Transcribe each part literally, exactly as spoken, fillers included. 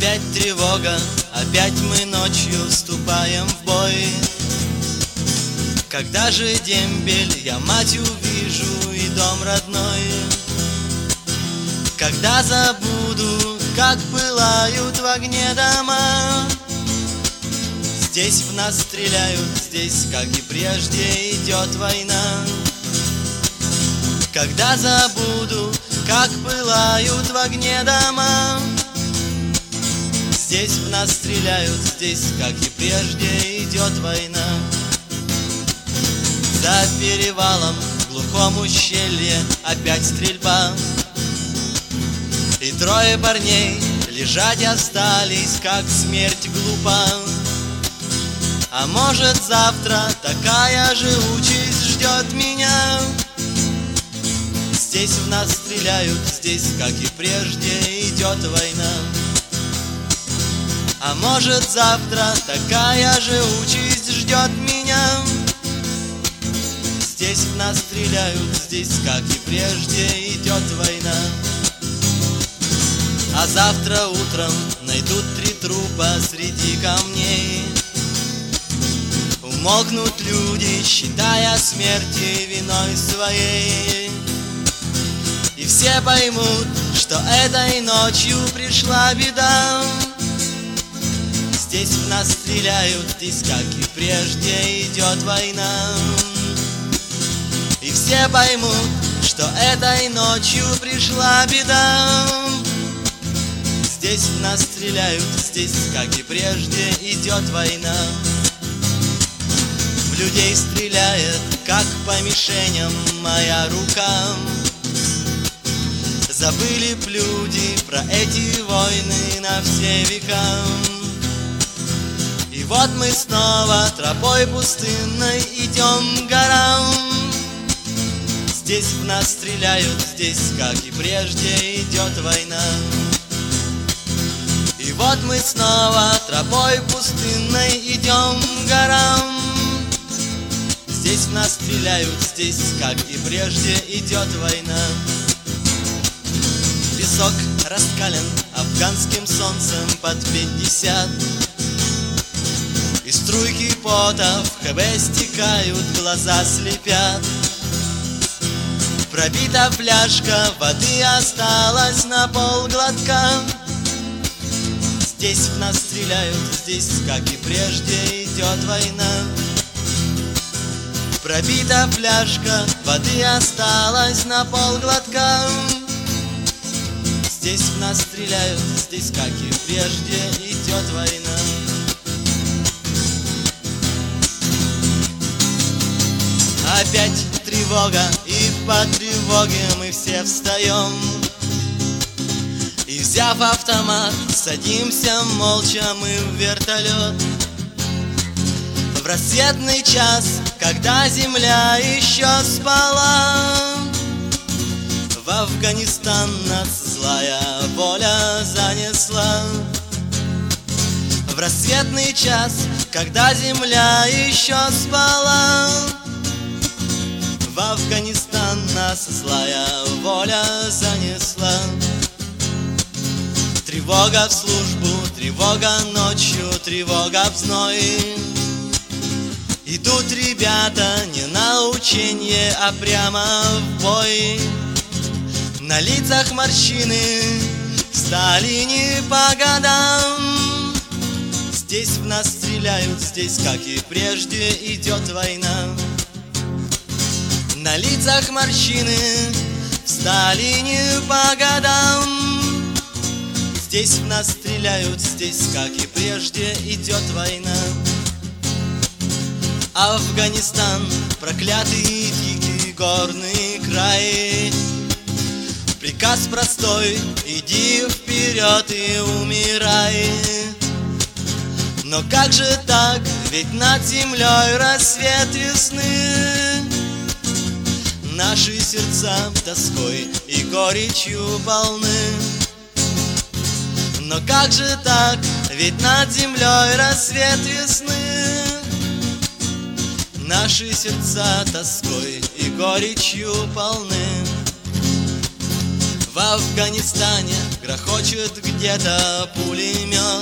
Опять тревога, опять мы ночью вступаем в бой. Когда же дембель я мать увижу и дом родной? Когда забуду, как пылают в огне дома? Здесь в нас стреляют, здесь, как и прежде, идет война. Когда забуду, как пылают в огне дома? Здесь в нас стреляют, здесь, как и прежде, идет война. За перевалом в глухом ущелье опять стрельба. И трое парней лежать остались, как смерть глупа. А может, завтра такая же участь ждет меня? Здесь в нас стреляют, здесь, как и прежде, идет война. А может, завтра такая же участь ждет меня? Здесь в нас стреляют, здесь, как и прежде, идет война. А завтра утром найдут три трупа среди камней. Умолкнут люди, считая смерти виной своей. И все поймут, что этой ночью пришла беда. Здесь в нас стреляют, здесь, как и прежде, идет война. И все поймут, что этой ночью пришла беда. Здесь в нас стреляют, здесь, как и прежде, идет война. В людей стреляет, как по мишеням, моя рука. Забыли б люди про эти войны на все века. И вот мы снова тропой пустынной идем к горам. Здесь в нас стреляют, здесь, как и прежде, идет война. И вот мы снова тропой пустынной идем к горам. Здесь в нас стреляют, здесь, как и прежде, идет война. Песок раскален афганским солнцем под пятьдесят. И струйки пота в ХБ стекают, глаза слепят. Пробита фляжка, воды осталось на полглотка. Здесь в нас стреляют, здесь, как и прежде, идет война. Пробита фляжка, воды осталось на полглотка. Здесь в нас стреляют, здесь, как и прежде, идет война. Опять тревога, и по тревоге мы все встаем. И, взяв автомат, садимся молча мы в вертолет. В рассветный час, когда земля еще спала, в Афганистан нас злая воля занесла. В рассветный час, когда земля еще спала, в Афганистан нас злая воля занесла. Тревога в службу, тревога ночью, тревога в зной. Идут ребята не на ученье, а прямо в бой. На лицах морщины стали не по годам. Здесь в нас стреляют, здесь, как и прежде, идет война. На лицах морщины встали не по годам. Здесь в нас стреляют, здесь, как и прежде, идет война. Афганистан, проклятый дикий горный край. Приказ простой, иди вперед и умирай. Но как же так, ведь над землей рассвет весны. Наши сердца тоской и горечью полны. Но как же так, ведь над землей рассвет весны. Наши сердца тоской и горечью полны. В Афганистане грохочет где-то пулемет.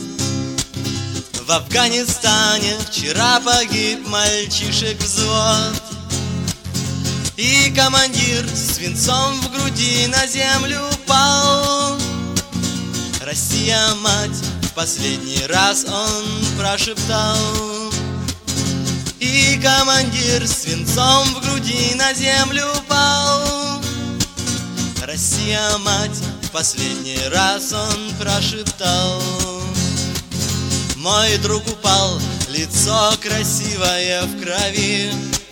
В Афганистане вчера погиб мальчишек взвод, и командир с свинцом в груди на землю пал. Россия, мать, в последний раз он прошептал. И командир с свинцом в груди на землю пал. Россия, мать, в последний раз он прошептал. Мой друг упал, лицо красивое в крови.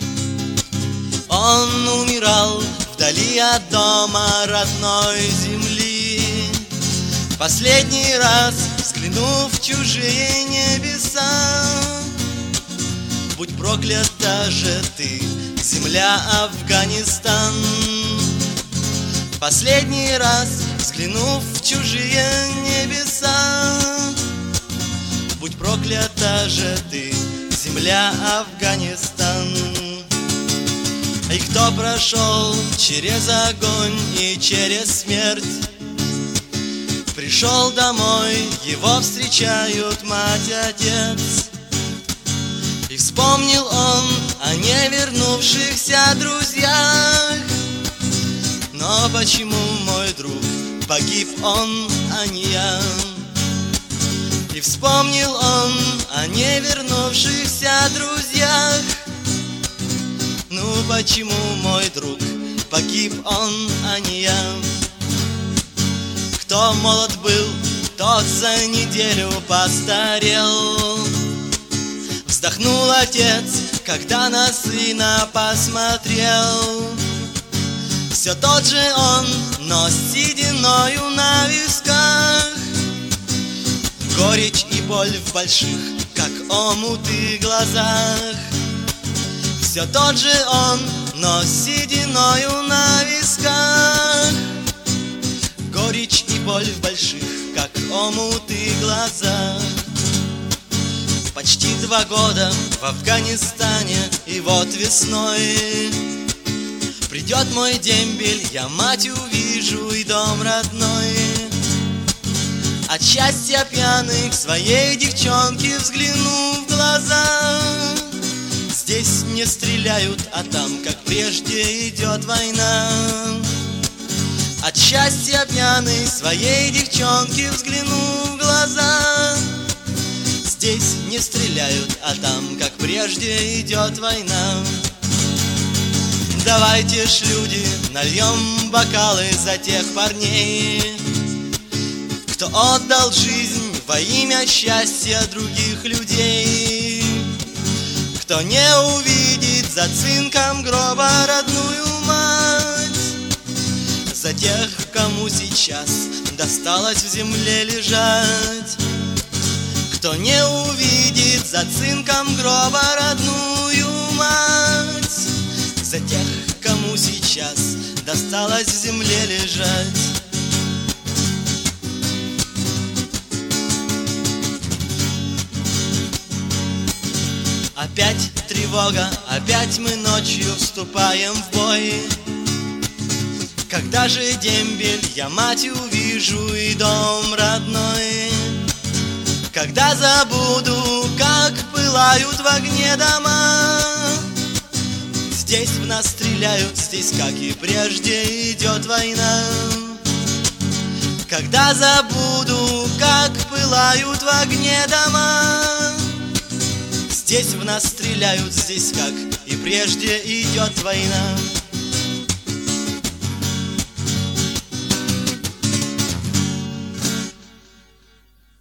Он умирал вдали от дома родной земли. Последний раз взглянув в чужие небеса, будь проклята же ты, земля Афганистан. Последний раз взглянув в чужие небеса, будь проклята же ты, земля Афганистан. И кто прошел через огонь и через смерть, пришел домой, его встречают мать, отец. И вспомнил он о невернувшихся друзьях. Но почему, мой друг, погиб он, а не я? И вспомнил он о невернувшихся друзьях. Ну почему, мой друг, погиб он, а не я? Кто молод был, тот за неделю постарел. Вздохнул отец, когда на сына посмотрел. Все тот же он, но с сединою на висках. Горечь и боль в больших, как омуты, глазах. Все тот же он, но с сединою на висках. Горечь и боль в больших, как омуты, глазах. Почти два года в Афганистане, и вот весной придет мой дембель, я мать увижу и дом родной. От счастья пьяный к своей девчонке взгляну в глаза. Здесь не стреляют, а там, как прежде, идет война. От счастья пьяный своей девчонке взгляну в глаза. Здесь не стреляют, а там, как прежде, идет война. Давайте ж, люди, нальем бокалы за тех парней, кто отдал жизнь во имя счастья других людей, кто не увидит за цинком гроба родную мать, за тех, кому сейчас досталось в земле лежать, кто не увидит за цинком гроба родную мать, за тех, кому сейчас досталось в земле лежать. Опять тревога, опять мы ночью вступаем в бой. Когда же дембель я мать увижу и дом родной? Когда забуду, как пылают в огне дома? Здесь в нас стреляют, здесь, как и прежде, идет война. Когда забуду, как пылают в огне дома? Здесь в нас стреляют, здесь, как и прежде, идет война.